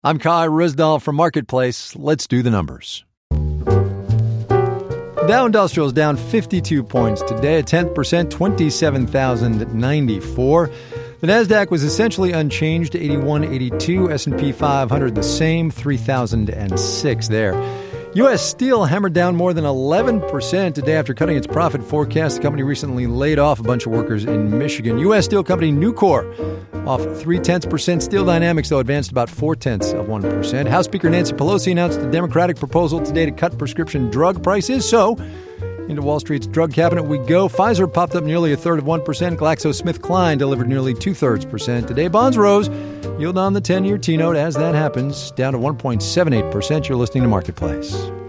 I'm Kai Rizdal from Marketplace. Let's do the numbers. Dow Industrial is down 52 points today, a 10%, 27,094. The Nasdaq was essentially unchanged, 8182. S&P 500 the same, 3,006 there. U.S. Steel hammered down more than 11% today after cutting its profit forecast. The company recently laid off a bunch of workers in Michigan. U.S. steel company Nucor off 0.3%. Steel Dynamics, though, advanced about 0.4%. House Speaker Nancy Pelosi announced a Democratic proposal today to cut prescription drug prices. So, into Wall Street's drug cabinet we go. Pfizer popped up nearly 1/3%. GlaxoSmithKline delivered nearly 2/3%. Today, bonds rose. Yield on the 10-year T-note as that happens, down to 1.78%. You're listening to Marketplace.